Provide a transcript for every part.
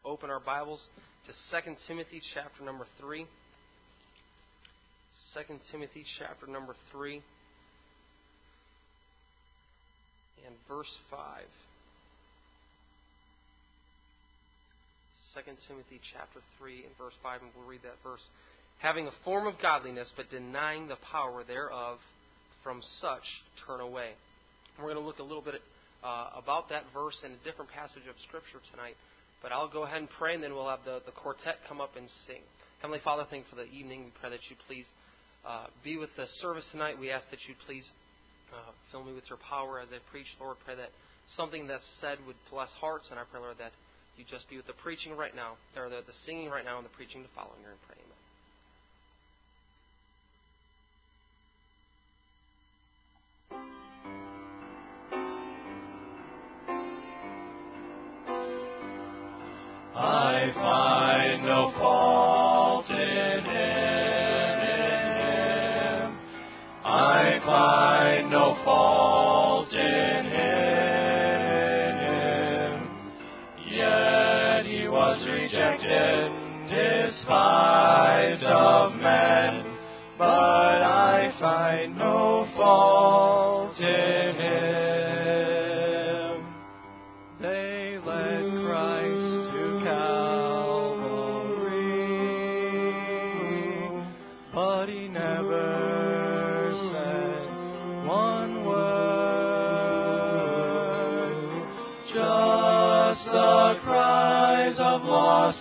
open our Bibles to 2 Timothy chapter number 3. 2 Timothy chapter number 3 and verse 5. 2 Timothy chapter 3 and verse 5, and we'll read that verse. Having a form of godliness, but denying the power thereof, from such turn away. We're going to look a little bit about that verse in a different passage of Scripture tonight. But I'll go ahead and pray, and then we'll have the quartet come up and sing. Heavenly Father, thank you for the evening. We pray that you please be with the service tonight. We ask that you please fill me with your power as I preach. Lord, pray that something that's said would bless hearts, and I pray, Lord, that you just be with the preaching right now, or the singing right now and the preaching to follow. In your name, pray. Amen. I find no fault in him. I find no fault in him. Yet he was rejected, despised of men. But I find no fault in him. They led Christ to Calvary, but he never said one word. Just the cries of lost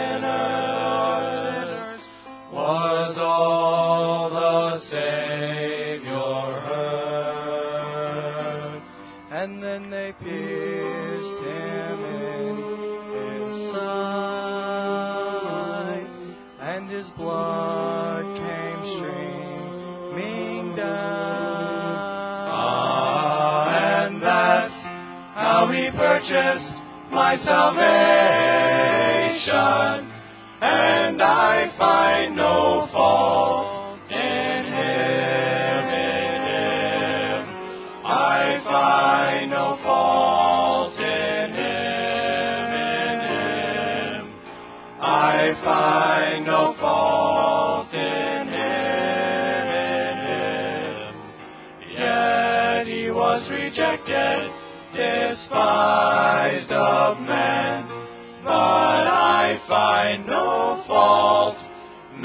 sinners was all the Savior heard. And then they pierced him in his side, and his blood came streaming down. And that's how he purchased my salvation. And I find no fault in him, I find no fault in him, I find no fault in him. Yet he was rejected, despised of men. But I find no fault in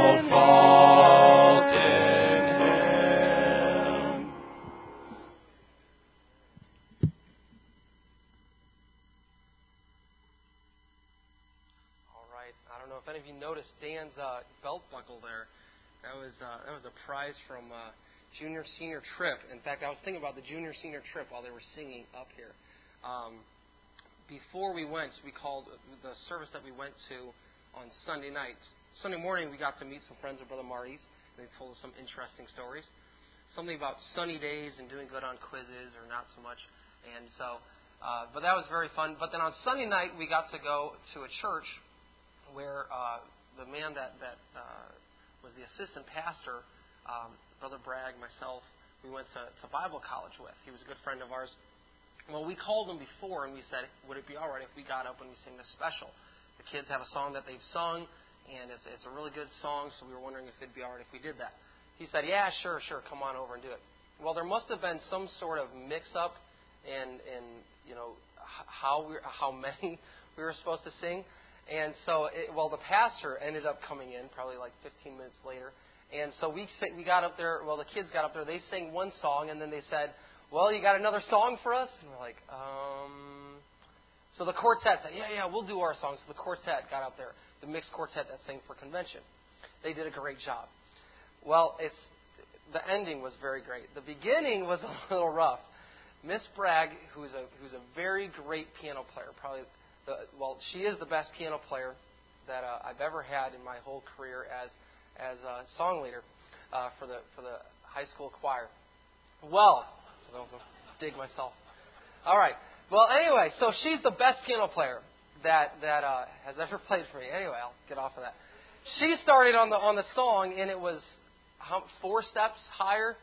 him. All right. I don't know if any of you noticed Dan's belt buckle there. That was a prize from junior senior trip. In fact, I was thinking about the junior senior trip while they were singing up here. Before we went, we called the service that we went to on Sunday night. Sunday morning, we got to meet some friends of Brother Marty's, and they told us some interesting stories. Something about sunny days and doing good on quizzes, or not so much. And so, but that was very fun. But then on Sunday night, we got to go to a church where the man that was the assistant pastor, Brother Bragg, myself, we went to Bible college with. He was a good friend of ours. Well, we called them before, and we said, would it be all right if we got up and we sing this special? The kids have a song that they've sung, and it's a really good song, so we were wondering if it'd be all right if we did that. He said, yeah, sure, come on over and do it. Well, there must have been some sort of mix-up in how many we were supposed to sing. And so, the pastor ended up coming in probably like 15 minutes later. And so we got up there, the kids got up there, they sang one song, and then they said, well, you got another song for us? And we're like, So the quartet said, yeah, we'll do our song. So the quartet got up there, the mixed quartet that sang for convention. They did a great job. Well, the ending was very great. The beginning was a little rough. Miss Bragg, who's a very great piano player, she is the best piano player that I've ever had in my whole career as a song leader for the high school choir. Well, so don't dig myself. All right. Well, anyway, so she's the best piano player that has ever played for me. Anyway, I'll get off of that. She started on the song, and it was 4 steps higher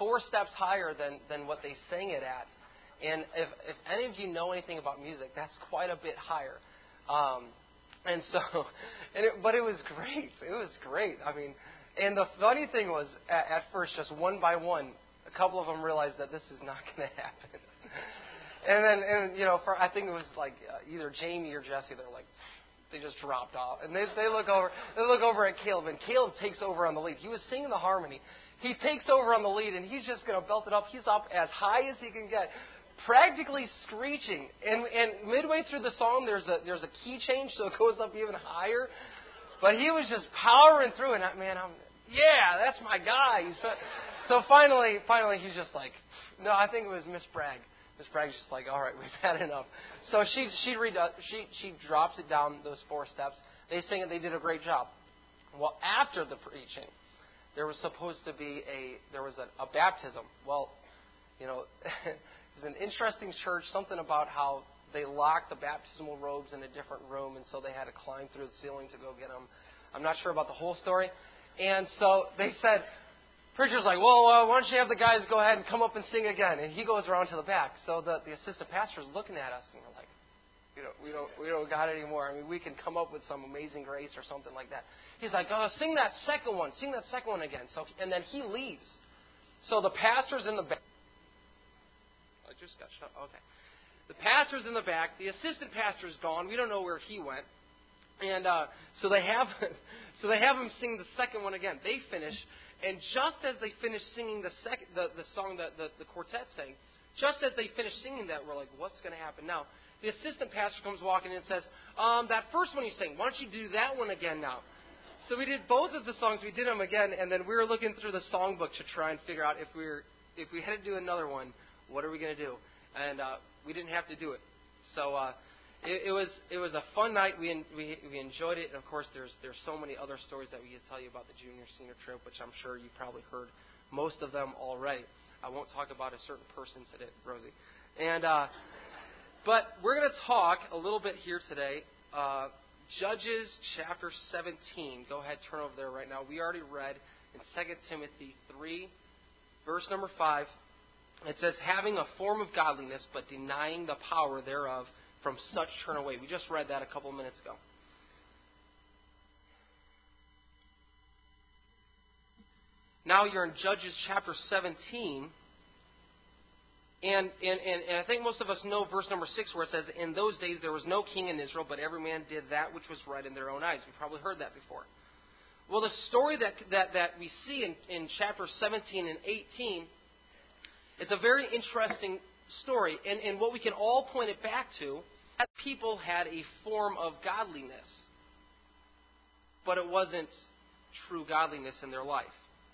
than what they sang it at. And if any of you know anything about music, that's quite a bit higher. And so, but it was great. It was great. I mean, and the funny thing was, at first, just one by one, a couple of them realized that this is not going to happen. And then, I think it was like either Jamie or Jesse. They're like, they just dropped off, and they look over. They look over at Caleb, and Caleb takes over on the lead. He was singing the harmony. He takes over on the lead, and he's just going to belt it up. He's up as high as he can get, practically screeching. And midway through the song, there's a key change, so it goes up even higher. But he was just powering through, and that's my guy. So finally, he's just like, no, I think it was Miss Bragg. Miss Bragg's just like, all right, we've had enough. So she drops it down those 4 steps. They sing it. They did a great job. Well, after the preaching, there was supposed to be a baptism. Well, it was an interesting church. Something about how they locked the baptismal robes in a different room, and so they had to climb through the ceiling to go get them. I'm not sure about the whole story. And so they said, preacher's like, well, why don't you have the guys go ahead and come up and sing again? And he goes around to the back. So the assistant pastor's looking at us, and we're like, we don't got it anymore. I mean, we can come up with some Amazing Grace or something like that. He's like, oh, sing that second one again. So, and then he leaves. So the pastor's in the back. I just got shut. Okay. The pastor's in the back. The assistant pastor's gone. We don't know where he went. And so they have him sing the second one again. They finish. And just as they finished singing the song that the quartet sang, just as they finished singing that, we're like, what's going to happen now? The assistant pastor comes walking in and says, that first one you sang, why don't you do that one again now? So we did both of the songs. We did them again, and then we were looking through the songbook to try and figure out if we had to do another one, what are we going to do? And we didn't have to do it. So it was a fun night. We enjoyed it, and of course there's so many other stories that we could tell you about the junior senior trip, which I'm sure you probably heard most of them already. I won't talk about a certain person today, Rosie. And but we're going to talk a little bit here today. Judges chapter 17. Go ahead, turn over there right now. We already read in 2 Timothy 3, verse number 5. It says, having a form of godliness, but denying the power thereof, from such turn away. We just read that a couple minutes ago. Now you're in Judges chapter 17. And I think most of us know verse number 6 where it says, in those days there was no king in Israel, but every man did that which was right in their own eyes. We've probably heard that before. Well, the story that we see in chapter 17 and 18, it's a very interesting story. And what we can all point it back to, that people had a form of godliness, but it wasn't true godliness in their life.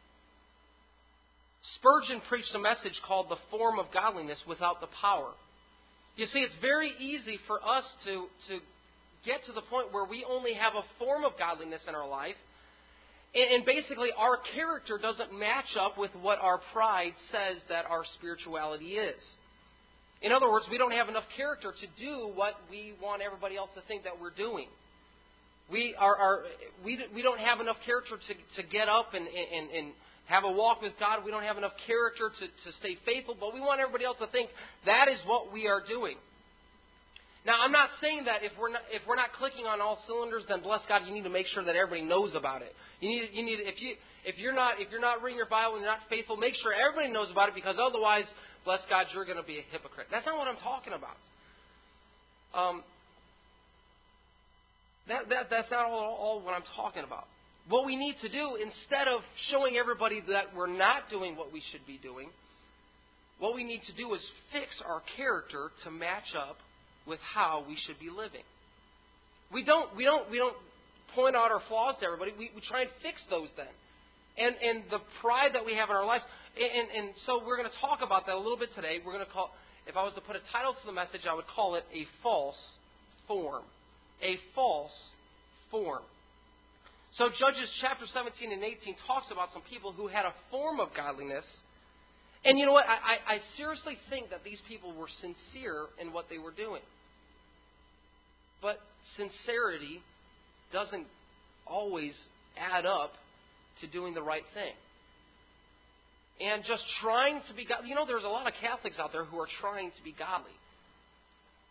Spurgeon preached a message called the form of godliness without the power. You see, it's very easy for us to get to the point where we only have a form of godliness in our life, and basically our character doesn't match up with what our pride says that our spirituality is. In other words, we don't have enough character to do what we want everybody else to think that we're doing. We don't have enough character to get up and have a walk with God. We don't have enough character to stay faithful, but we want everybody else to think that is what we are doing. Now, I'm not saying that if we're not clicking on all cylinders, then bless God, you need to make sure that everybody knows about it. You need if you're not reading your Bible and you're not faithful, make sure everybody knows about it, because otherwise, bless God, you're going to be a hypocrite. That's not what I'm talking about. That's not all what I'm talking about. What we need to do, instead of showing everybody that we're not doing what we should be doing, what we need to do is fix our character to match up with how we should be living. We don't point out our flaws to everybody. We try and fix those then. And the pride that we have in our lives. And so we're going to talk about that a little bit today. We're going to call, if I was to put a title to the message, I would call it a false form. A false form. So Judges chapter 17 and 18 talks about some people who had a form of godliness. And you know what? I seriously think that these people were sincere in what they were doing. But sincerity doesn't always add up to doing the right thing. And just trying to be godly. You know, there's a lot of Catholics out there who are trying to be godly.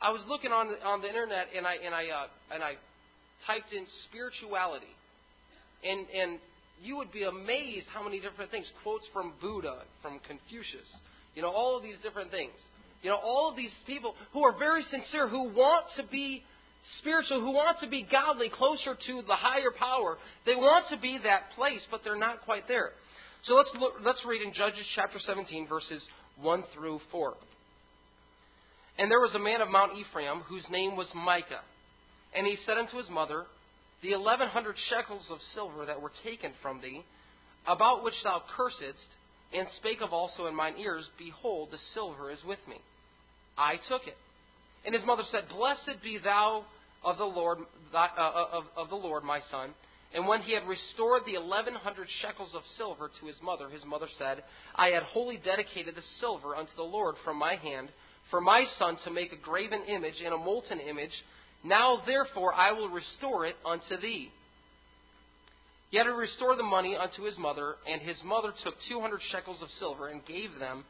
I was looking on the internet and I typed in spirituality, and you would be amazed how many different things. Quotes from Buddha, from Confucius, all of these different things. All of these people who are very sincere, who want to be spiritual, who want to be godly, closer to the higher power. They want to be that place, but they're not quite there. So let's read in Judges chapter 17, verses 1 through 4. And there was a man of Mount Ephraim whose name was Micah. And he said unto his mother, The 1,100 shekels of silver that were taken from thee, about which thou cursedst, and spake of also in mine ears, behold, the silver is with me. I took it. And his mother said, Blessed be thou of the Lord, my son. And when he had restored the 1,100 shekels of silver to his mother said, I had wholly dedicated the silver unto the Lord from my hand, for my son to make a graven image and a molten image. Now therefore I will restore it unto thee. Yet he restored the money unto his mother, and his mother took 200 shekels of silver and gave them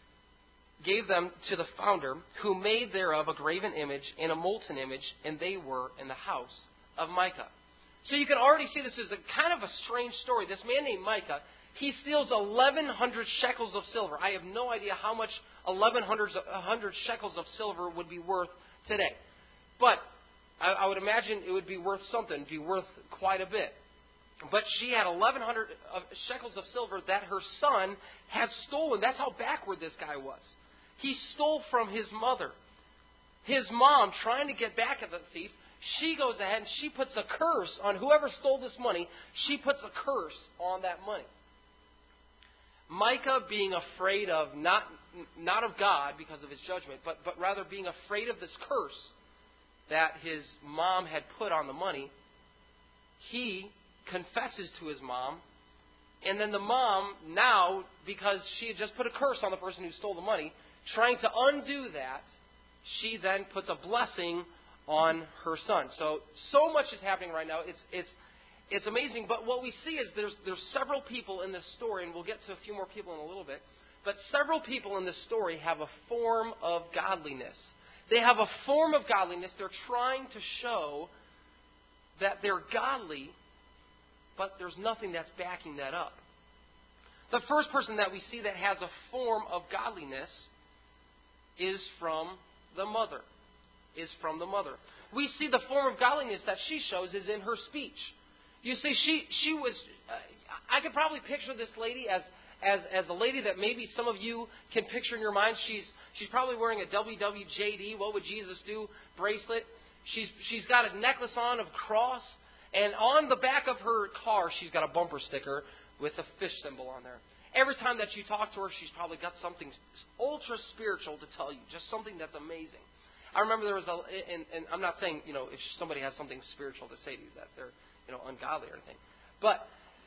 to the founder, who made thereof a graven image and a molten image, and they were in the house of Micah. So you can already see this is a kind of a strange story. This man named Micah, he steals 1,100 shekels of silver. I have no idea how much 1,100 shekels of silver would be worth today. But I would imagine it would be worth something. It would be worth quite a bit. But she had 1,100 shekels of silver that her son had stolen. That's how backward this guy was. He stole from his mother. His mom, trying to get back at the thief, she goes ahead and she puts a curse on whoever stole this money. She puts a curse on that money. Micah, being afraid of, not of God because of his judgment, but rather being afraid of this curse that his mom had put on the money, he confesses to his mom, and then the mom, now, because she had just put a curse on the person who stole the money, trying to undo that, she then puts a blessing on her son. So much is happening right now. It's amazing. But what we see is there's several people in this story, and we'll get to a few more people in a little bit, but several people in this story have a form of godliness. They have a form of godliness. They're trying to show that they're godly, but there's nothing that's backing that up. The first person that we see that has a form of godliness is from the mother. We see the form of godliness that she shows is in her speech. You see, she was. I could probably picture this lady as the lady that maybe some of you can picture in your mind. She's probably wearing a WWJD, What Would Jesus Do bracelet. She's got a necklace on of cross, and on the back of her car she's got a bumper sticker with a fish symbol on there. Every time that you talk to her, she's probably got something ultra spiritual to tell you, just something that's amazing. I remember there was and I'm not saying, if somebody has something spiritual to say to you that they're, ungodly or anything. But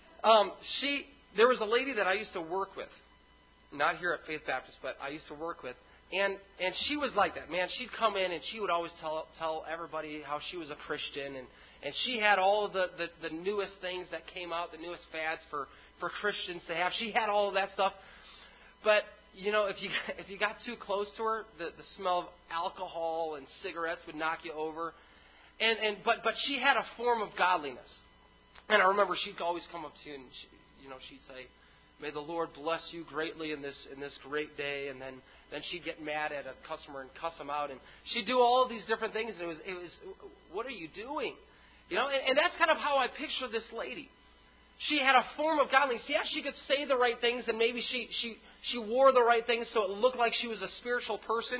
there was a lady that I used to work with, not here at Faith Baptist, but I used to work with, and she was like that, man. She'd come in and she would always tell everybody how she was a Christian, and she had all of the newest things that came out, the newest fads for Christians to have. She had all of that stuff. But, if you got too close to her, the smell of alcohol and cigarettes would knock you over. But she had a form of godliness. And I remember she'd always come up to you and she'd say, "May the Lord bless you greatly in this great day." And then she'd get mad at a customer and cuss him out. And she'd do all of these different things. And it was, what are you doing? And that's kind of how I picture this lady. She had a form of godliness. Yeah, she could say the right things, and maybe she wore the right things so it looked like she was a spiritual person.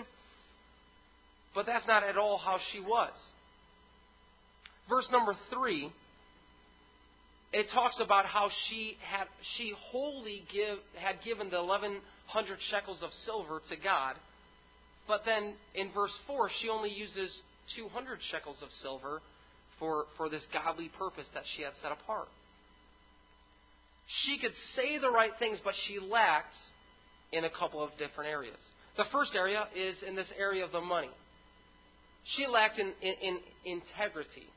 But that's not at all how she was. Verse number 3, it talks about how she wholly had given the 1,100 shekels of silver to God. But then in verse 4, she only uses 200 shekels of silver for this godly purpose that she had set apart. She could say the right things, but she lacked in a couple of different areas. The first area is in this area of the money. She lacked in integrity.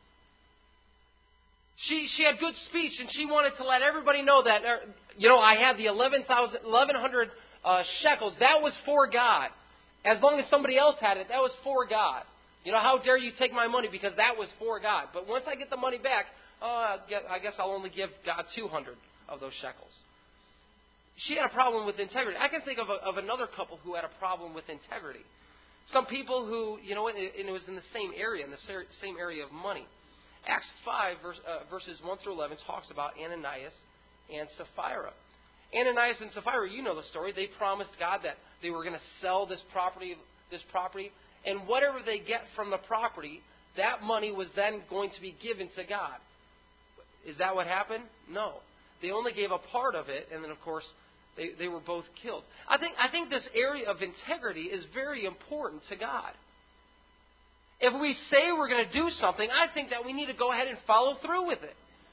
She had good speech, and she wanted to let everybody know that, I had the 1,100 shekels. That was for God. As long as somebody else had it, that was for God. You know, how dare you take my money because that was for God. But once I get the money back, I guess I'll only give God 200 of those shekels. She had a problem with integrity. I can think of another couple who had a problem with integrity. Some people who, you know, and it was in the same area, in the same area of money. Acts 5, verses 1 through 11, talks about Ananias and Sapphira. Ananias and Sapphira, you know the story. They promised God that they were going to sell this property, and whatever they get from the property, that money was then going to be given to God. Is that what happened? No. They only gave a part of it, and then, of course, they were both killed. I think this area of integrity is very important to God. If we say we're going to do something, I think that we need to go ahead and follow through with it.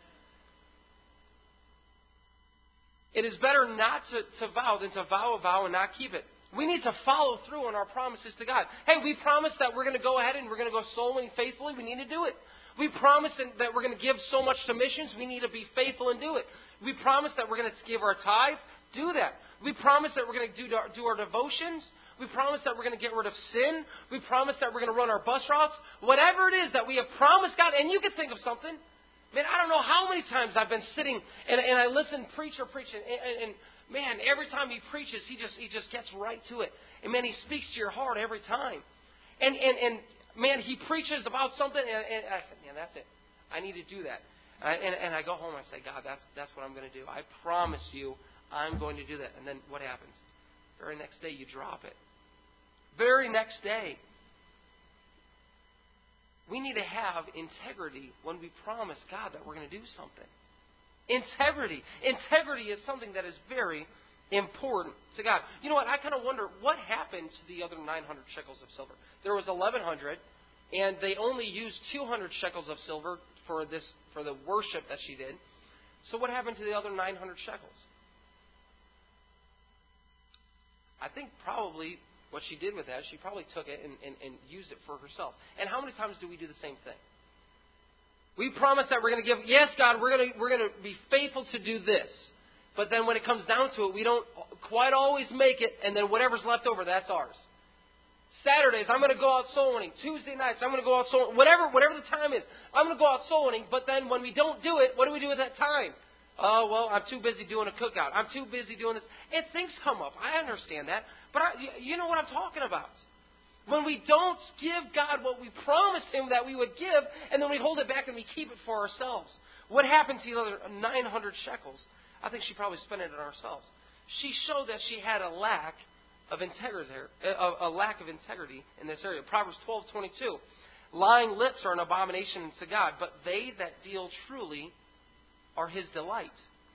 It is better not to vow than to vow a vow and not keep it. We need to follow through on our promises to God. Hey, we promised that we're going to go ahead and we're going to go soul winning faithfully. We need to do it. We promised that we're going to give so much to missions. We need to be faithful and do it. We promised that we're going to give our tithe. Do that. We promised that we're going to do our devotions. We promised that we're going to get rid of sin. We promised that we're going to run our bus routes. Whatever it is that we have promised God, and you can think of something. Man, I don't know how many times I've been sitting and I listen preacher preaching, and man, every time he preaches, he just gets right to it. And man, he speaks to your heart every time. And man, he preaches about something, and I said, man, that's it. I need to do that. And I go home and I say, God, that's what I'm going to do. I promise you, I'm going to do that. And then what happens? Very next day, you drop it. Very next day. We need to have integrity when we promise God that we're going to do something. Integrity. Integrity is something that is very important to God. You know what? I kind of wonder what happened to the other 900 shekels of silver. There was 1,100, and they only used 200 shekels of silver for the worship that she did. So what happened to the other 900 shekels? I think probably what she did with that, she probably took it and used it for herself. And how many times do we do the same thing? We promise that we're going to give, yes, God, we're going to be faithful to do this. But then when it comes down to it, we don't quite always make it, and then whatever's left over, that's ours. Saturdays, I'm going to go out soul winning. Tuesday nights, I'm going to go out soul winning. Whatever the time is, I'm going to go out soul winning. But then when we don't do it, what do we do at that time? Oh, well, I'm too busy doing a cookout. I'm too busy doing this. And things come up. I understand that. But you know what I'm talking about. When we don't give God what we promised Him that we would give, and then we hold it back and we keep it for ourselves. What happened to the other 900 shekels? I think she probably spent it on ourselves. She showed that she had a lack of integrity in this area. Proverbs 12:22. Lying lips are an abomination to God, but they that deal truly are His delight.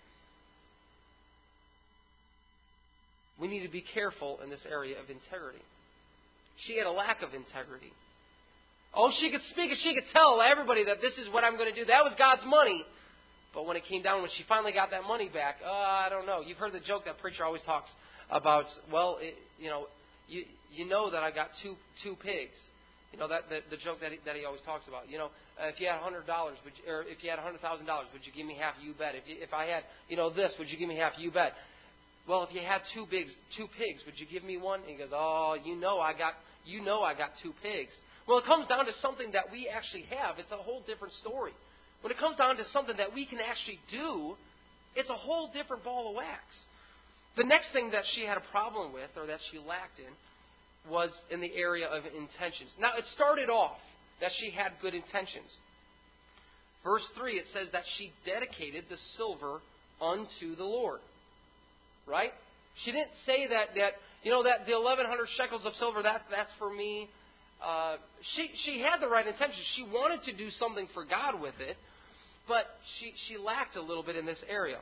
We need to be careful in this area of integrity. She had a lack of integrity. Oh, she could speak and she could tell everybody that this is what I'm going to do. That was God's money. But when it came down, when she finally got that money back, I don't know. You've heard the joke that preacher always talks about. Well, you know that I got two pigs. You know that the joke that he always talks about. You know, if you had $100, or if you had $100,000, would you give me half? You bet. If I had this, would you give me half? You bet. Well, if you had two pigs, would you give me one? And he goes, oh, I got two pigs. Well, it comes down to something that we actually have. It's a whole different story. When it comes down to something that we can actually do, it's a whole different ball of wax. The next thing that she had a problem with, or that she lacked in, was in the area of intentions. Now, it started off that she had good intentions. Verse 3, it says that she dedicated the silver unto the Lord. Right? She didn't say that the 1,100 shekels of silver, that's for me. She had the right intentions. She wanted to do something for God with it, but she lacked a little bit in this area.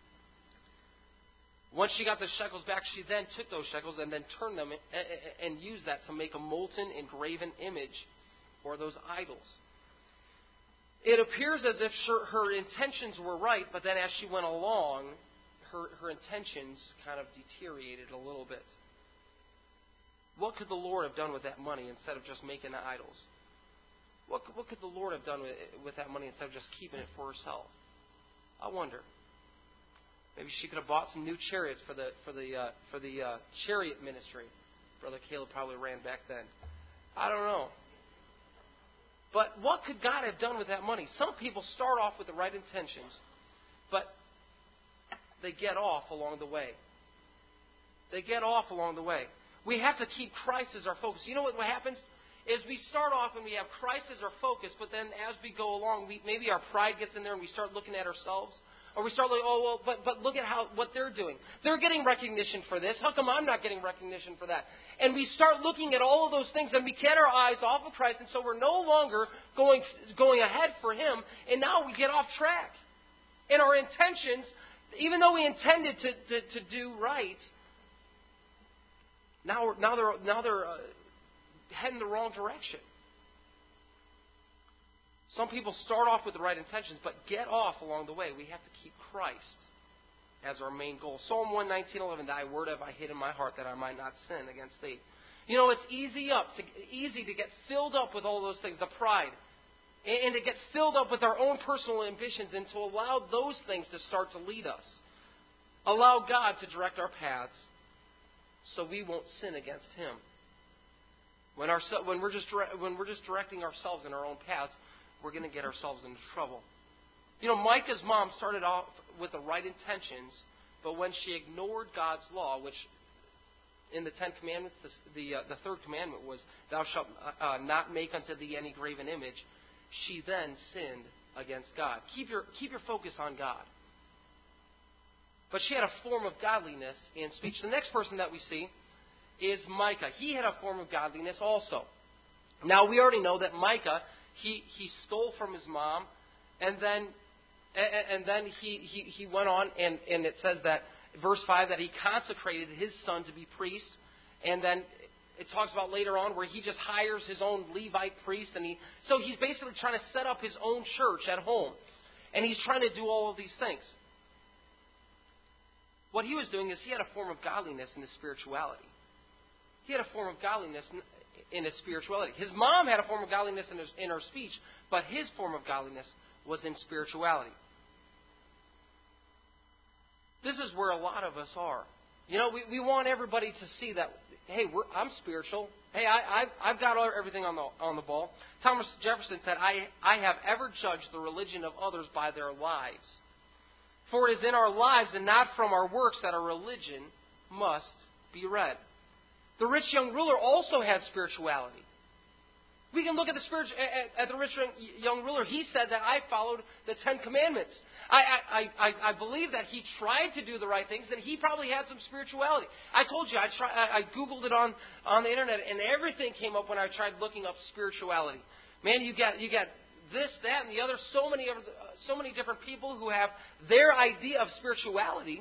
Once she got the shekels back, she then took those shekels and then turned them and used that to make a molten, engraven image or those idols. It appears as if her intentions were right, but then as she went along, her intentions kind of deteriorated a little bit. What could the Lord have done with that money instead of just making the idols? What could the Lord have done with that money instead of just keeping it for herself? I wonder. Maybe she could have bought some new chariots for the chariot ministry. Brother Caleb probably ran back then. I don't know. But what could God have done with that money? Some people start off with the right intentions, but they get off along the way. They get off along the way. We have to keep Christ as our focus. You know what happens? Is we start off and we have Christ as our focus, but then as we go along, maybe our pride gets in there and we start looking at ourselves. Or we start like, but look at what they're doing. They're getting recognition for this. How come I'm not getting recognition for that? And we start looking at all of those things, and we get our eyes off of Christ, and so we're no longer going ahead for Him, and now we get off track. And our intentions, even though we intended to do right, now they're heading the wrong direction. Some people start off with the right intentions, but get off along the way. We have to keep Christ as our main goal. Psalm 119:11, Thy word have I hid in my heart that I might not sin against Thee. You know, it's easy to get filled up with all those things, the pride, and to get filled up with our own personal ambitions and to allow those things to start to lead us. Allow God to direct our paths so we won't sin against Him. When we're just directing ourselves in our own paths, we're going to get ourselves into trouble. You know, Micah's mom started off with the right intentions, but when she ignored God's law, which in the Ten Commandments, the third commandment was, Thou shalt not make unto thee any graven image, she then sinned against God. Keep your focus on God. But she had a form of godliness in speech. The next person that we see is Micah. He had a form of godliness also. Now, we already know that Micah, he stole from his mom, and then he went on, and it says that, verse 5, that he consecrated his son to be priest, and then it talks about later on where he just hires his own Levite priest, so he's basically trying to set up his own church at home, and he's trying to do all of these things. What he was doing is he had a form of godliness in his spirituality. He had a form of godliness in his spirituality. His mom had a form of godliness in her speech, but his form of godliness was in spirituality. This is where a lot of us are. You know, we want everybody to see that, hey, I'm spiritual. Hey, I've got everything on the ball. Thomas Jefferson said, I have ever judged the religion of others by their lives. For it is in our lives and not from our works that our religion must be read. The rich young ruler also had spirituality. We can look at the rich young ruler. He said that I followed the Ten Commandments. I believe that he tried to do the right things, and he probably had some spirituality. I told you, I Googled it on the internet, and everything came up when I tried looking up spirituality. Man, you got this, that, and the other. So many different people who have their idea of spirituality.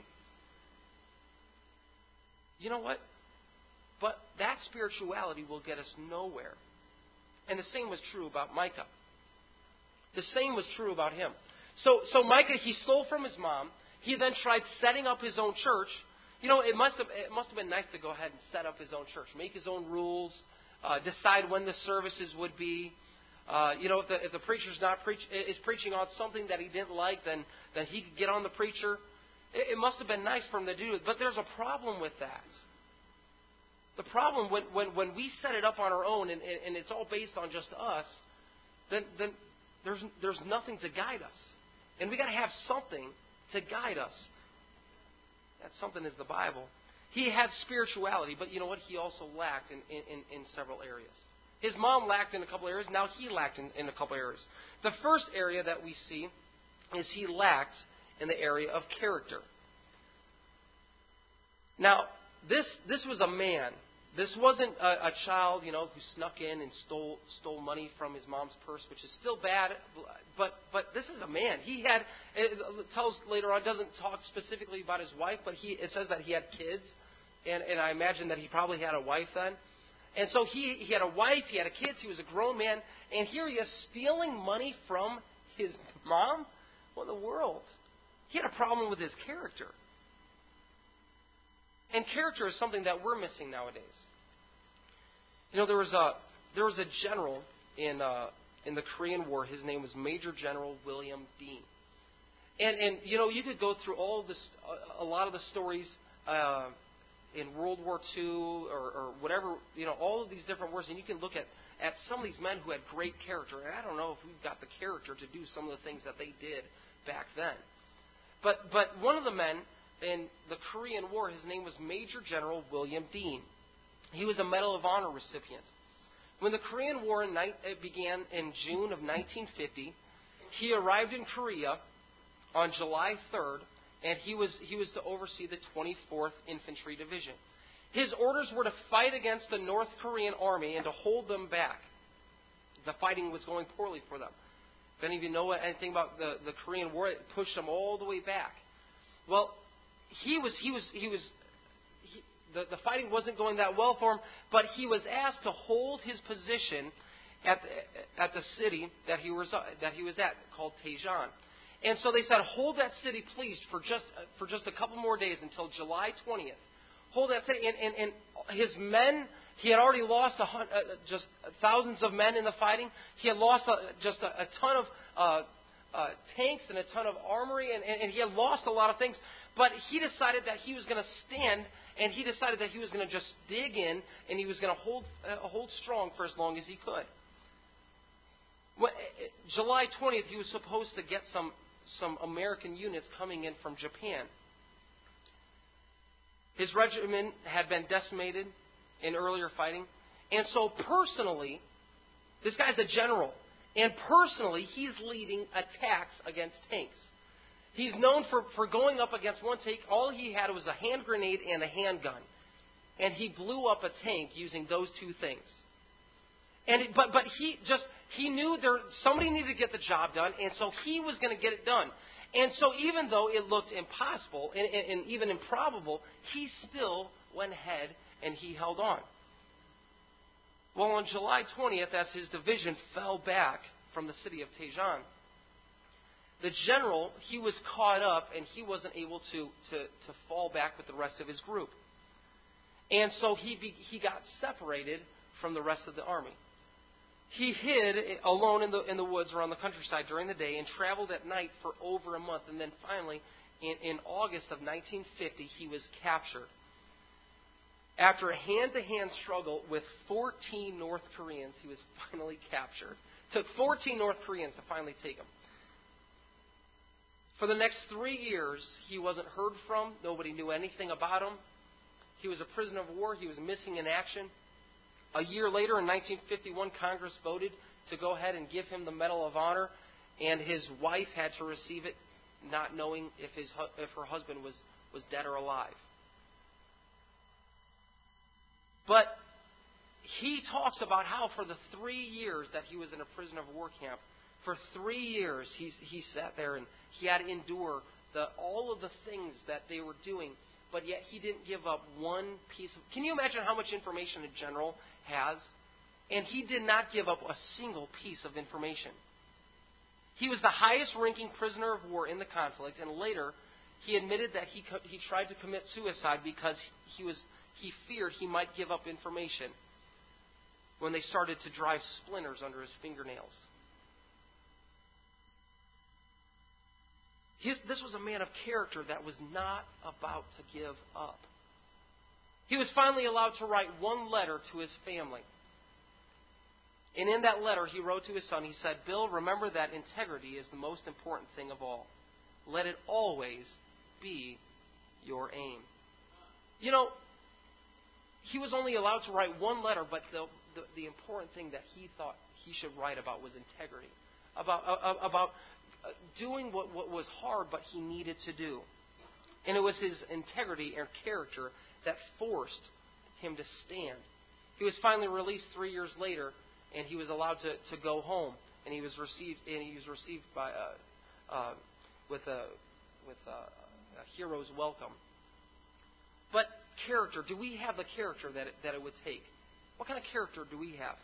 You know what? But that spirituality will get us nowhere. And the same was true about Micah. The same was true about him. So Micah, he stole from his mom. He then tried setting up his own church. You know, it must have been nice to go ahead and set up his own church, make his own rules, decide when the services would be. If the preacher's is preaching on something that he didn't like, then he could get on the preacher. It must have been nice for him to do it. But there's a problem with that. The problem when we set it up on our own and it's all based on just us, then there's nothing to guide us. And we got to have something to guide us. That something is the Bible. He had spirituality, but you know what? He also lacked in several areas. His mom lacked in a couple areas. Now he lacked in a couple areas. The first area that we see is he lacked in the area of character. Now, this was a man. This wasn't a child, who snuck in and stole money from his mom's purse, which is still bad. But this is a man. It tells later on, doesn't talk specifically about his wife, but it says that he had kids, and I imagine that he probably had a wife then. And so he had a wife, he had kids, he was a grown man, and here he is stealing money from his mom? What in the world? He had a problem with his character. And character is something that we're missing nowadays. There was a general in the Korean War. His name was Major General William Dean. And you could go through all of this, a lot of the stories in World War II or whatever, all of these different wars, and you can look at some of these men who had great character. And I don't know if we've got the character to do some of the things that they did back then. But one of the men in the Korean War, his name was Major General William Dean. He was a Medal of Honor recipient. When the Korean War began in June of 1950, he arrived in Korea on July 3rd, and he was to oversee the 24th Infantry Division. His orders were to fight against the North Korean army and to hold them back. The fighting was going poorly for them. If any of you know anything about the Korean War, it pushed them all the way back. Well, the fighting wasn't going that well for him, but he was asked to hold his position at the city that he was at, called Daejeon. And so they said, hold that city, please, for just a couple more days until July 20th. Hold that city. And his men, he had already lost just thousands of men in the fighting. He had lost just a ton of tanks and a ton of armory, and he had lost a lot of things. But he decided that he was going to stand, and he decided that he was going to just dig in, and he was going to hold strong for as long as he could. July 20th, he was supposed to get some American units coming in from Japan. His regiment had been decimated in earlier fighting. And so personally, this guy's a general. And personally, he's leading attacks against tanks. He's known for going up against one tank. All he had was a hand grenade and a handgun. And he blew up a tank using those two things. But he knew somebody needed to get the job done, and so he was going to get it done. And so even though it looked impossible and even improbable, he still went ahead and he held on. Well, on July 20th, as his division fell back from the city of Daejeon, the general, he was caught up and he wasn't able to fall back with the rest of his group. And so he got separated from the rest of the army. He hid alone in the woods around the countryside during the day and traveled at night for over a month. And then finally, in August of 1950, he was captured. After a hand-to-hand struggle with 14 North Koreans, he was finally captured. It took 14 North Koreans to finally take him. For the next 3 years, he wasn't heard from. Nobody knew anything about him. He was a prisoner of war. He was missing in action. A year later, in 1951, Congress voted to go ahead and give him the Medal of Honor, and his wife had to receive it, not knowing if her husband was dead or alive. But he talks about how for the 3 years that he was in a prisoner of war camp, for 3 years he sat there and he had to endure all of the things that they were doing, but yet he didn't give up one piece of... Can you imagine how much information a general has? And he did not give up a single piece of information. He was the highest-ranking prisoner of war in the conflict, and later he admitted that he tried to commit suicide because he feared he might give up information when they started to drive splinters under his fingernails. This was a man of character that was not about to give up. He was finally allowed to write one letter to his family. And in that letter, he wrote to his son, he said, "Bill, remember that integrity is the most important thing of all. Let it always be your aim." You know, he was only allowed to write one letter, but the important thing that he thought he should write about was integrity. About doing what was hard, but he needed to do. And it was his integrity and character that forced him to stand. He was finally released 3 years later, and he was allowed to go home. And he was received by with a hero's welcome. But character, do we have the character that it would take? What kind of character do we have?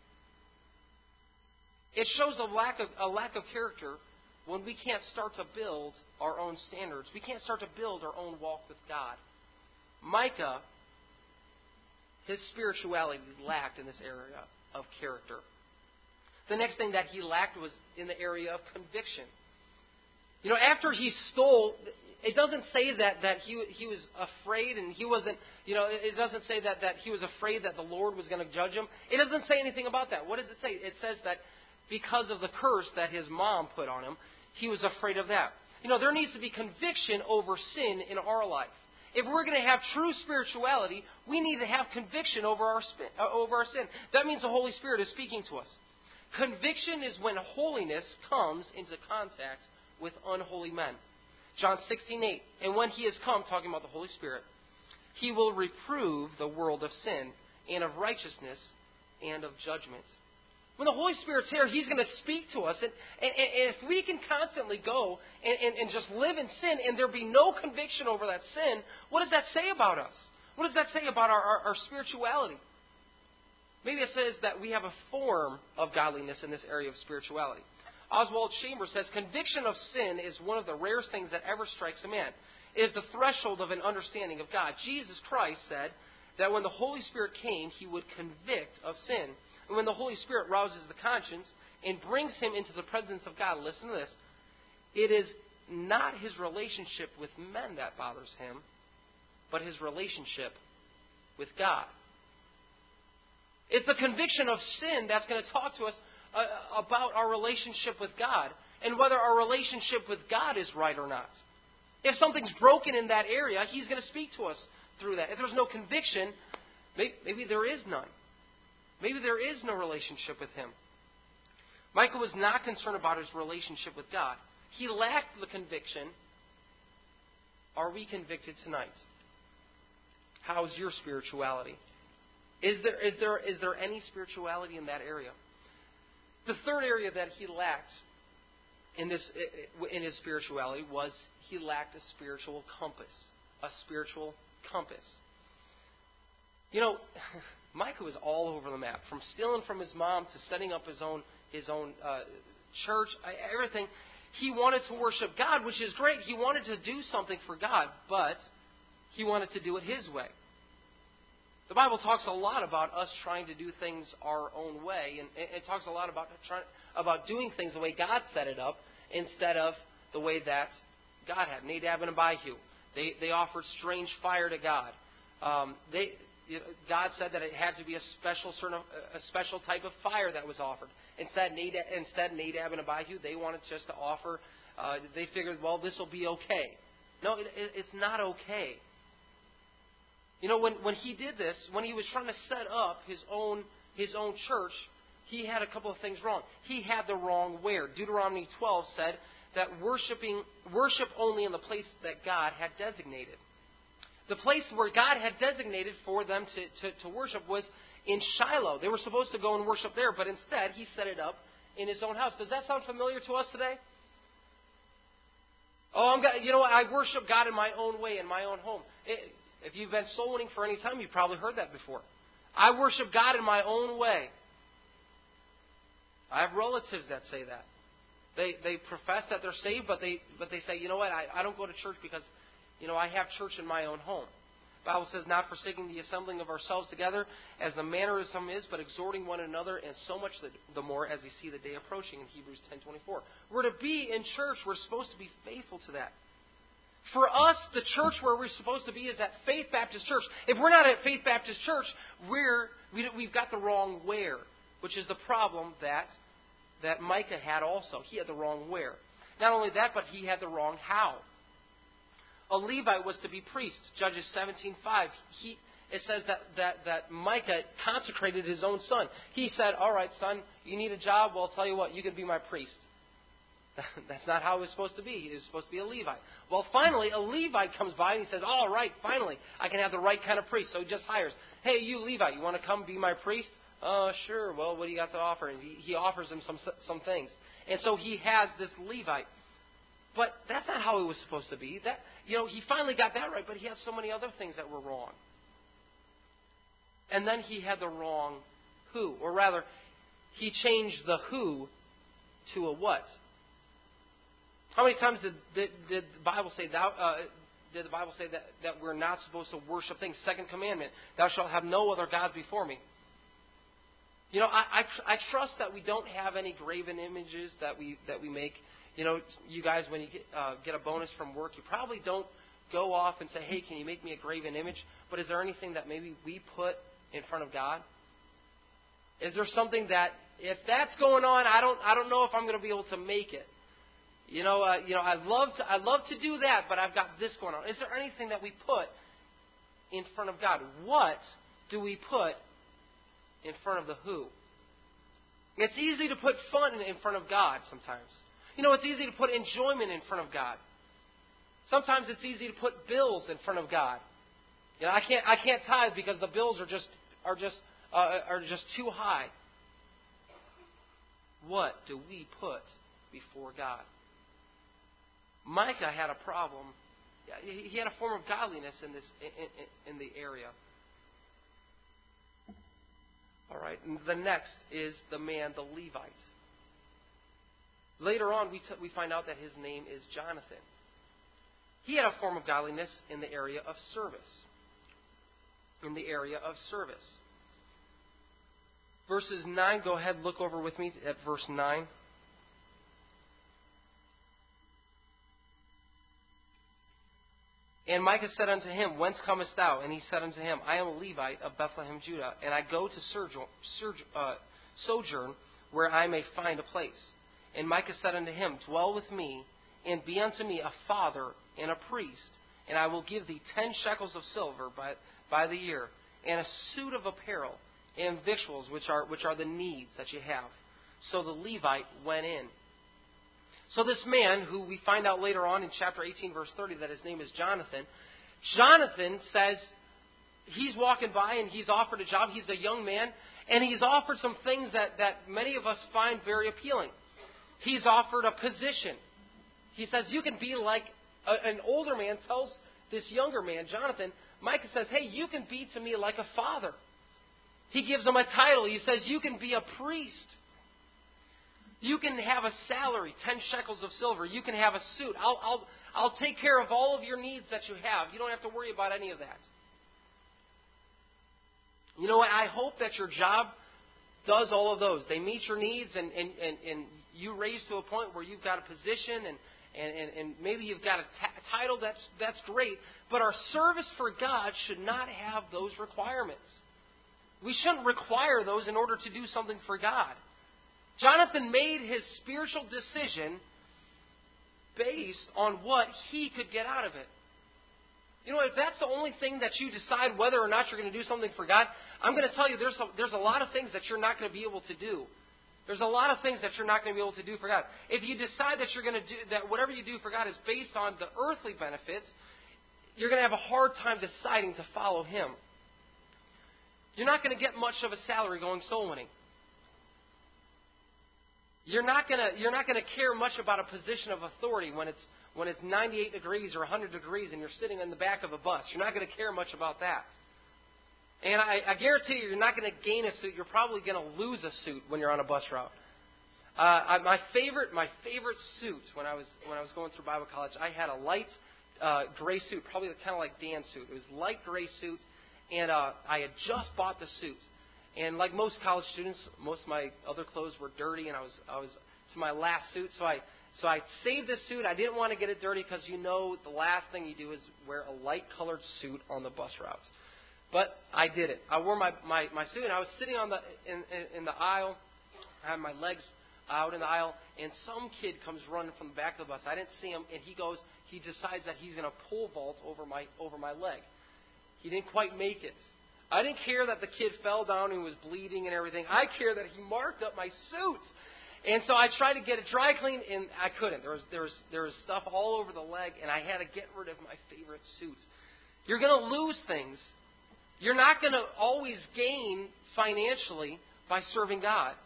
It shows a lack of character when we can't start to build our own standards. We can't start to build our own walk with God. Micah, his spirituality lacked in this area of character. The next thing that he lacked was in the area of conviction. You know, after he stole It doesn't say that he was afraid and he wasn't, it doesn't say that he was afraid that the Lord was going to judge him. It doesn't say anything about that. What does it say? It says that because of the curse that his mom put on him, he was afraid of that. There needs to be conviction over sin in our life. If we're going to have true spirituality, we need to have conviction over our sin. That means the Holy Spirit is speaking to us. Conviction is when holiness comes into contact with unholy men. John 16:8. And when He is come, talking about the Holy Spirit, He will reprove the world of sin and of righteousness and of judgment. When the Holy Spirit's here, He's going to speak to us. And if we can constantly go and just live in sin and there be no conviction over that sin, what does that say about us? What does that say about our spirituality? Maybe it says that we have a form of godliness in this area of spirituality. Oswald Chambers says, conviction of sin is one of the rarest things that ever strikes a man. It is the threshold of an understanding of God. Jesus Christ said that when the Holy Spirit came, He would convict of sin. And when the Holy Spirit rouses the conscience and brings him into the presence of God, listen to this, it is not his relationship with men that bothers him, but his relationship with God. It's the conviction of sin that's going to talk to us about our relationship with God and whether our relationship with God is right or not. If something's broken in that area, He's going to speak to us through that. If there's no conviction, maybe there is none. Maybe there is no relationship with Him. Micah was not concerned about his relationship with God. He lacked the conviction. Are we convicted tonight? How's your spirituality? Is there any spirituality in that area? The third area that he lacked in his spirituality was he lacked a spiritual compass. A spiritual compass. Micah was all over the map, from stealing from his mom to setting up his own church, everything. He wanted to worship God, which is great. He wanted to do something for God, but he wanted to do it his way. The Bible talks a lot about us trying to do things our own way, and it talks a lot about doing things the way God set it up instead of the way that God had. Nadab and Abihu, they offered strange fire to God. God said that it had to be a special type of fire that was offered. Instead, Nadab and Abihu, they wanted just to offer. They figured, well, this will be okay. No, it's not okay. When he did this, when he was trying to set up his own church, he had a couple of things wrong. He had the wrong where. Deuteronomy 12 said that worship only in the place that God had designated. The place where God had designated for them to worship was in Shiloh. They were supposed to go and worship there, but instead he set it up in his own house. Does that sound familiar to us today? I worship God in my own way, in my own home. If you've been soul winning for any time, you've probably heard that before. I worship God in my own way. I have relatives that say that. They profess that they're saved, but they say, I don't go to church because, I have church in my own home. The Bible says, not forsaking the assembling of ourselves together, as the mannerism is, but exhorting one another, and so much the more as you see the day approaching in Hebrews 10:24. We're to be in church. We're supposed to be faithful to that. For us, the church where we're supposed to be is at Faith Baptist Church. If we're not at Faith Baptist Church, we've got the wrong where, which is the problem that Micah had also. He had the wrong where. Not only that, but he had the wrong how. A Levite was to be priest. Judges 17:5. It says that Micah consecrated his own son. He said, all right, son, you need a job? Well, I'll tell you what, you can be my priest. That's not how it was supposed to be. It was supposed to be a Levite. Well, finally, a Levite comes by and he says, all right, finally, I can have the right kind of priest. So he just hires, hey, you Levite, you want to come be my priest? Sure. Well, what do you got to offer? And he offers him some things. And so he has this Levite. But that's not how it was supposed to be. He finally got that right, but he had so many other things that were wrong. And then he had the wrong who. Or rather, he changed the who to a what. How many times did the Bible say that we're not supposed to worship things? Second commandment, thou shalt have no other gods before me. You know, I trust that we don't have any graven images that we make. You know, you guys, when you get a bonus from work, you probably don't go off and say, hey, can you make me a graven image? But is there anything that maybe we put in front of God? Is there something that, if that's going on, I don't know if I'm going to be able to make it. I'd love to do that, but I've got this going on. Is there anything that we put in front of God? What do we put in front of the who? It's easy to put fun in front of God sometimes. You know, it's easy to put enjoyment in front of God. Sometimes it's easy to put bills in front of God. You know, I can't tithe because the bills are just too high. What do we put before God? Micah had a problem. He had a form of godliness in the area. All right. And the next is the man, the Levite. Later on, we find out that his name is Jonathan. He had a form of godliness in the area of service. Verses 9, go ahead, look over with me at verse 9. And Micah said unto him, Whence comest thou? And he said unto him, I am a Levite of Bethlehem, Judah, and I go to sojourn where I may find a place. And Micah said unto him, Dwell with me, and be unto me a father and a priest, and I will give thee 10 shekels of silver by the year, and a suit of apparel, and victuals, which are the needs that you have. So the Levite went in. So this man, who we find out later on in chapter 18, verse 30, that his name is Jonathan, Jonathan says he's walking by and he's offered a job. He's a young man, and he's offered some things that many of us find very appealing. He's offered a position. He says, you can be like an older man tells this younger man, Jonathan. Micah says, hey, you can be to me like a father. He gives him a title. He says, you can be a priest. You can have a salary, 10 shekels of silver. You can have a suit. I'll take care of all of your needs that you have. You don't have to worry about any of that. You know what? I hope that your job does all of those. They meet your needs, and you raise to a point where you've got a position, and maybe you've got a title. That's great. But our service for God should not have those requirements. We shouldn't require those in order to do something for God. Jonathan made his spiritual decision based on what he could get out of it. You know, if that's the only thing that you decide whether or not you're going to do something for God, I'm going to tell you there's a lot of things that you're not going to be able to do. There's a lot of things that you're not going to be able to do for God. If you decide that you're going to do that, whatever you do for God is based on the earthly benefits, you're going to have a hard time deciding to follow Him. You're not going to get much of a salary going soul winning. You're not going to care much about a position of authority when it's 98 degrees or 100 degrees and you're sitting in the back of a bus. You're not going to care much about that. And I guarantee you're not going to gain a suit. You're probably going to lose a suit when you're on a bus route. My favorite suit when I was going through Bible college, I had a light gray suit, probably kind of like Dan's suit. It was a light gray suit, and I had just bought the suit. And like most college students, most of my other clothes were dirty, and I was to my last suit. So I saved this suit. I didn't want to get it dirty because the last thing you do is wear a light-colored suit on the bus route. But I did it. I wore my suit, and I was sitting in the aisle. I had my legs out in the aisle, and some kid comes running from the back of the bus. I didn't see him, and he decides that he's going to pole vault over my leg. He didn't quite make it. I didn't care that the kid fell down and was bleeding and everything. I care that he marked up my suit. And so I tried to get it dry cleaned, and I couldn't. There was stuff all over the leg, and I had to get rid of my favorite suit. You're going to lose things. You're not going to always gain financially by serving God.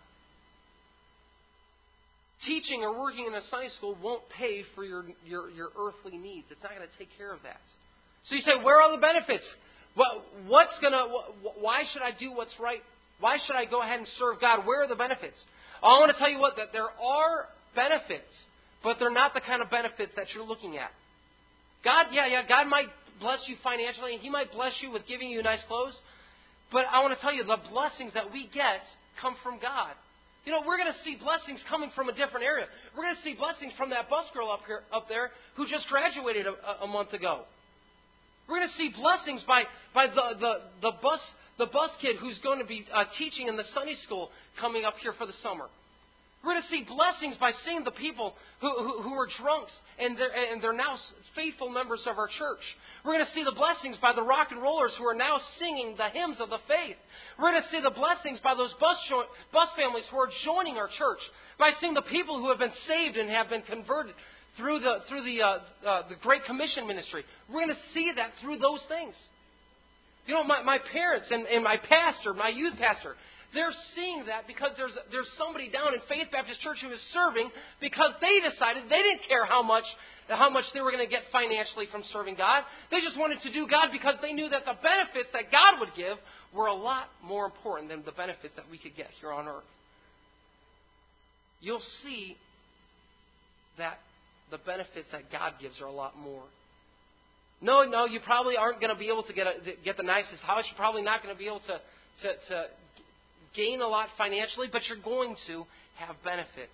Teaching or working in a Sunday school won't pay for your earthly needs. It's not going to take care of that. So you say, where are the benefits? Why should I do what's right? Why should I go ahead and serve God? Where are the benefits? I want to tell you that there are benefits, but they're not the kind of benefits that you're looking at. God might bless you financially, and He might bless you with giving you nice clothes, but I want to tell you, the blessings that we get come from God. You know, we're going to see blessings coming from a different area. We're going to see blessings from that bus girl up there who just graduated a month ago. We're going to see blessings by the bus kid who's going to be teaching in the Sunday school coming up here for the summer. We're going to see blessings by seeing the people who were drunks and they're now faithful members of our church. We're going to see the blessings by the rock and rollers who are now singing the hymns of the faith. We're going to see the blessings by those bus families who are joining our church. By seeing the people who have been saved and have been converted through the Great Commission ministry. We're going to see that through those things. You know, my parents and my pastor, my youth pastor, they're seeing that because there's somebody down in Faith Baptist Church who is serving because they decided they didn't care how much they were going to get financially from serving God. They just wanted to do God because they knew that the benefits that God would give were a lot more important than the benefits that we could get here on earth. You'll see that the benefits that God gives are a lot more. No, you probably aren't going to be able to get the nicest house. You're probably not going to be able to gain a lot financially, but you're going to have benefits.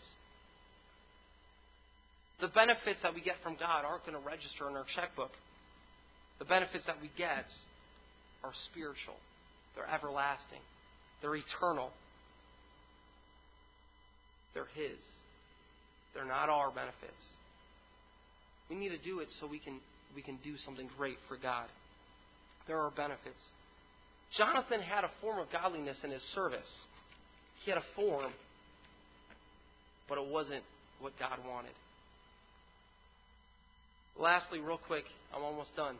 The benefits that we get from God aren't going to register in our checkbook. The benefits that we get are spiritual. They're everlasting. They're eternal. They're His. They're not our benefits. We need to do it so we can do something great for God. There are benefits. Jonathan had a form of godliness in his service. He had a form, but it wasn't what God wanted. Lastly, real quick, I'm almost done.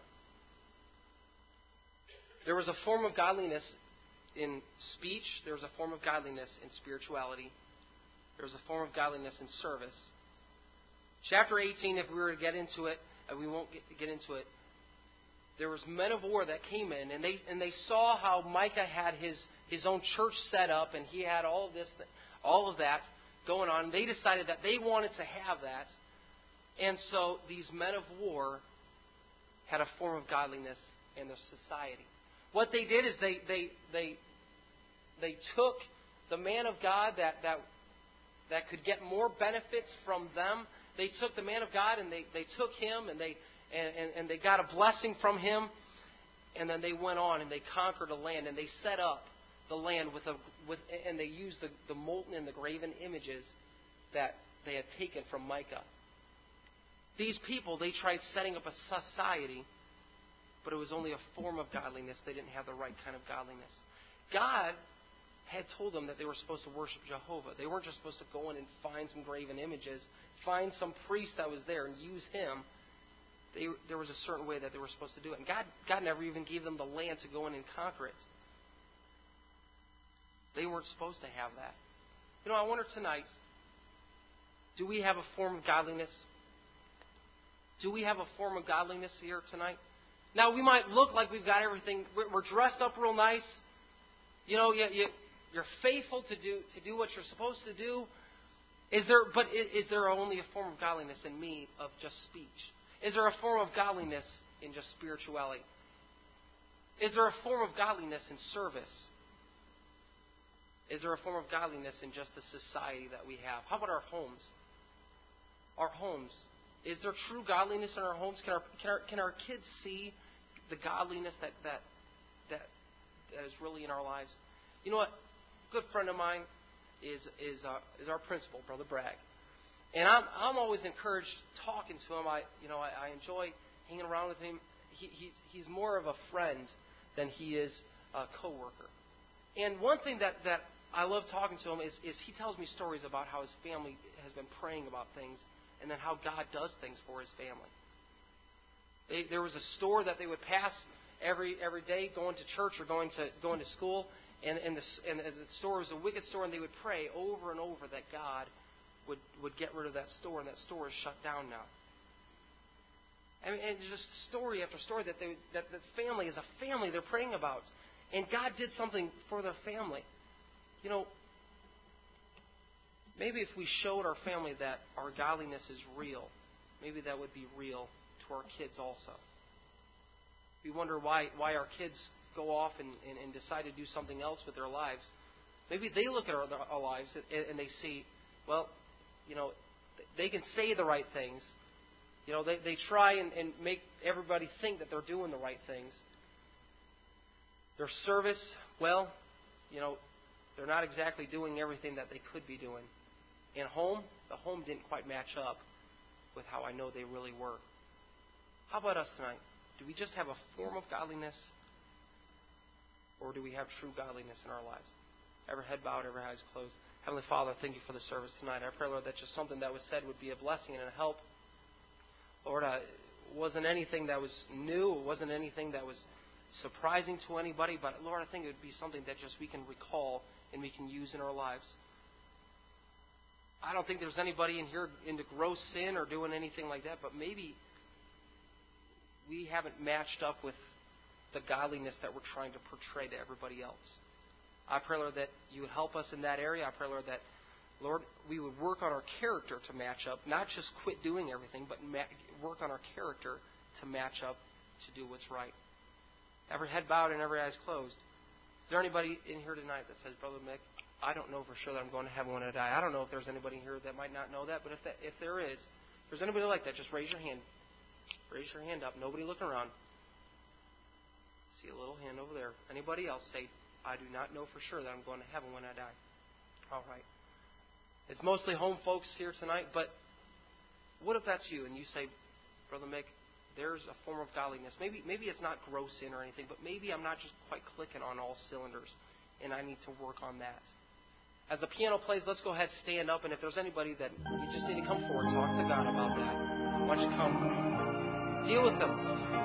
There was a form of godliness in speech. There was a form of godliness in spirituality. There was a form of godliness in service. Chapter 18, if we were to get into it, and we won't get into it, there was men of war that came in, and they saw how Micah had his own church set up, and he had all of that going on. They decided that they wanted to have that, and so these men of war had a form of godliness in their society. What they did is they took the man of God that could get more benefits from them. They took the man of God and they took him and they got a blessing from him, and then they went on and they conquered a land and they set up the land and they used the molten and the graven images that they had taken from Micah. These people, they tried setting up a society, but it was only a form of godliness. They didn't have the right kind of godliness. God had told them that they were supposed to worship Jehovah. They weren't just supposed to go in and find some graven images, find some priest that was there and use him. There was a certain way that they were supposed to do it. And God never even gave them the land to go in and conquer it. They weren't supposed to have that. You know, I wonder tonight, do we have a form of godliness? Do we have a form of godliness here tonight? Now, we might look like we've got everything. We're dressed up real nice. You know, you're faithful to do what you're supposed to do. Is there only a form of godliness in me of just speech? Is there a form of godliness in just spirituality? Is there a form of godliness in service? Is there a form of godliness in just the society that we have? How about our homes? Our homes. Is there true godliness in our homes? Can our kids see the godliness that is really in our lives? You know what? A good friend of mine is our principal, Brother Bragg. And I'm always encouraged talking to him. I enjoy hanging around with him. He's more of a friend than he is a coworker. And one thing that I love talking to him is he tells me stories about how his family has been praying about things, and then how God does things for his family. There was a store that they would pass every day, going to church or going to school, and the store was a wicked store, and they would pray over and over that God would get rid of that store, and that store is shut down now. I mean, and just story after story that the family is a family they're praying about, and God did something for their family. You know, maybe if we showed our family that our godliness is real, maybe that would be real to our kids also. We wonder why our kids go off and decide to do something else with their lives. Maybe they look at our lives and they see, well, they can say the right things. They try and make everybody think that they're doing the right things. Their service, well, they're not exactly doing everything that they could be doing. And the home didn't quite match up with how I know they really were. How about us tonight? Do we just have a form of godliness? Or do we have true godliness in our lives? Every head bowed, every eyes closed. Heavenly Father, thank you for the service tonight. I pray, Lord, that just something that was said would be a blessing and a help. Lord, it wasn't anything that was new. It wasn't anything that was surprising to anybody. But, Lord, I think it would be something that just we can recall and we can use in our lives. I don't think there's anybody in here into gross sin or doing anything like that. But maybe we haven't matched up with the godliness that we're trying to portray to everybody else. I pray, Lord, that you would help us in that area. I pray, Lord, that, Lord, we would work on our character to match up, not just quit doing everything, but work on our character to match up to do what's right. Every head bowed and every eyes closed. Is there anybody in here tonight that says, Brother Mick, I don't know for sure that I'm going to heaven when I die? I don't know if there's anybody here that might not know that, but if there is, if there's anybody like that, just raise your hand. Raise your hand up. Nobody looking around. See a little hand over there. Anybody else say, I do not know for sure that I'm going to heaven when I die? All right. It's mostly home folks here tonight, but what if that's you and you say, Brother Mick, there's a form of godliness. Maybe it's not gross sin or anything, but maybe I'm not just quite clicking on all cylinders, and I need to work on that. As the piano plays, let's go ahead and stand up, and if there's anybody that you just need to come forward, talk to God about that. Why don't you come? Deal with them.